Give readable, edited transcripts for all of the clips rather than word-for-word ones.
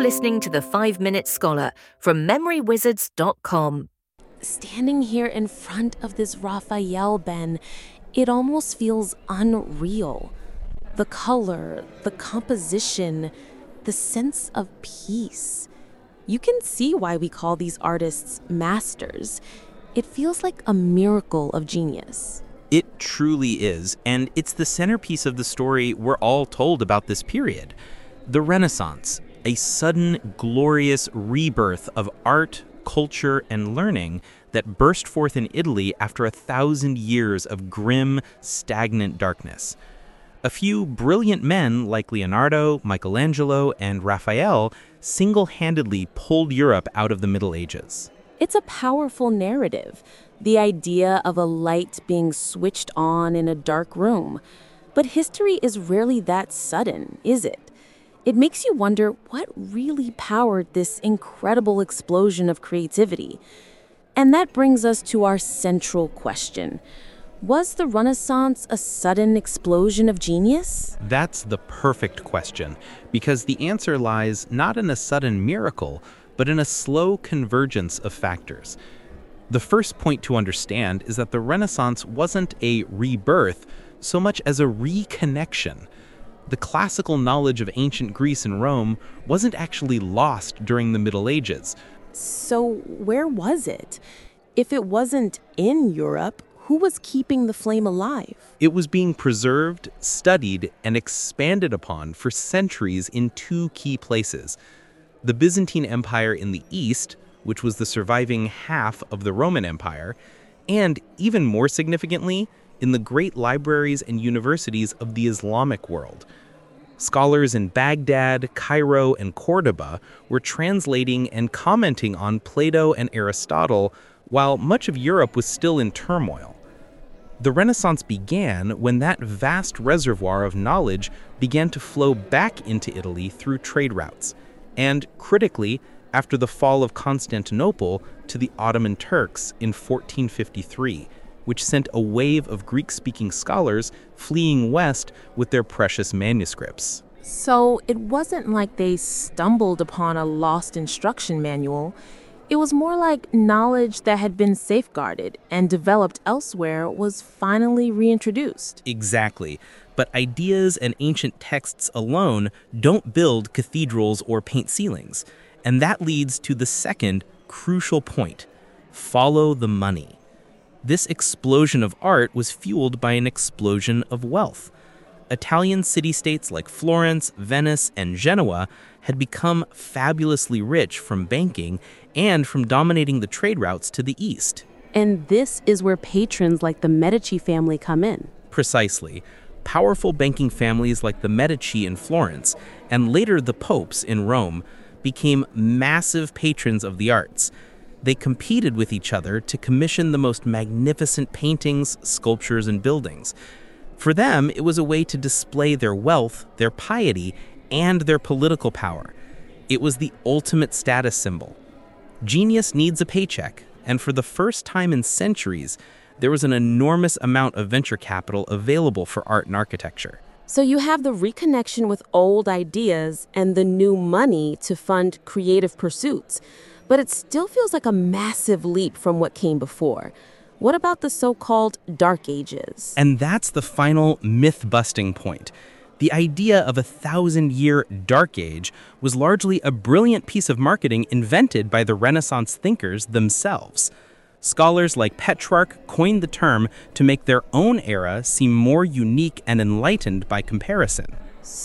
listening to the 5-Minute Scholar from memorywizards.com. Standing here in front of this Raphael, Ben, it almost feels unreal. The color, the composition, the sense of peace. You can see why we call these artists masters. It feels like a miracle of genius. It truly is, and it's the centerpiece of the story we're all told about this period. The Renaissance, a sudden, glorious rebirth of art, culture, and learning that burst forth in Italy after 1,000 years of grim, stagnant darkness. A few brilliant men like Leonardo, Michelangelo, and Raphael single-handedly pulled Europe out of the Middle Ages. It's a powerful narrative, the idea of a light being switched on in a dark room. But history is rarely that sudden, is it? It makes you wonder what really powered this incredible explosion of creativity. And that brings us to our central question. Was the Renaissance a sudden explosion of genius? That's the perfect question, because the answer lies not in a sudden miracle, but in a slow convergence of factors. The first point to understand is that the Renaissance wasn't a rebirth so much as a reconnection. The classical knowledge of ancient Greece and Rome wasn't actually lost during the Middle Ages. So where was it? If it wasn't in Europe, who was keeping the flame alive? It was being preserved, studied, and expanded upon for centuries in two key places. The Byzantine Empire in the east, which was the surviving half of the Roman Empire, and, even more significantly, in the great libraries and universities of the Islamic world. Scholars in Baghdad, Cairo, and Cordoba were translating and commenting on Plato and Aristotle, while much of Europe was still in turmoil. The Renaissance began when that vast reservoir of knowledge began to flow back into Italy through trade routes, and, critically, after the fall of Constantinople to the Ottoman Turks in 1453, which sent a wave of Greek-speaking scholars fleeing west with their precious manuscripts. So it wasn't like they stumbled upon a lost instruction manual. It was more like knowledge that had been safeguarded and developed elsewhere was finally reintroduced. Exactly. But ideas and ancient texts alone don't build cathedrals or paint ceilings. And that leads to the second crucial point: follow the money. This explosion of art was fueled by an explosion of wealth. Italian city-states like Florence, Venice, and Genoa had become fabulously rich from banking and from dominating the trade routes to the east. And this is where patrons like the Medici family come in. Precisely. Powerful banking families like the Medici in Florence, and later the popes in Rome, became massive patrons of the arts. They competed with each other to commission the most magnificent paintings, sculptures, and buildings. For them, it was a way to display their wealth, their piety, and their political power. It was the ultimate status symbol. Genius needs a paycheck, and for the first time in centuries, there was an enormous amount of venture capital available for art and architecture. So you have the reconnection with old ideas and the new money to fund creative pursuits. But it still feels like a massive leap from what came before. What about the so-called Dark Ages? And that's the final myth-busting point. The idea of a 1,000-year Dark Age was largely a brilliant piece of marketing invented by the Renaissance thinkers themselves. Scholars like Petrarch coined the term to make their own era seem more unique and enlightened by comparison.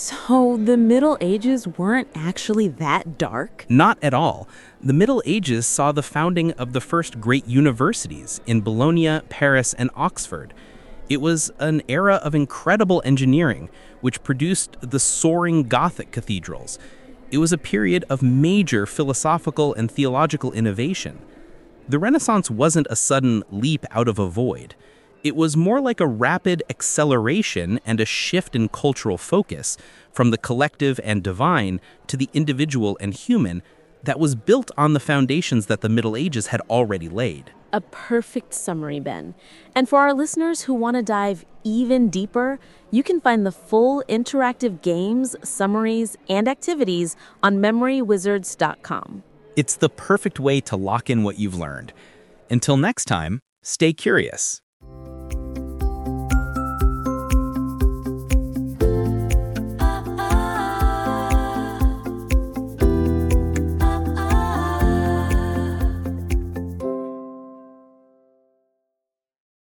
So the Middle Ages weren't actually that dark? Not at all. The Middle Ages saw the founding of the first great universities in Bologna, Paris, and Oxford. It was an era of incredible engineering, which produced the soaring Gothic cathedrals. It was a period of major philosophical and theological innovation. The Renaissance wasn't a sudden leap out of a void. It was more like a rapid acceleration and a shift in cultural focus from the collective and divine to the individual and human, that was built on the foundations that the Middle Ages had already laid. A perfect summary, Ben. And for our listeners who want to dive even deeper, you can find the full interactive games, summaries, and activities on memorywizards.com. It's the perfect way to lock in what you've learned. Until next time, stay curious.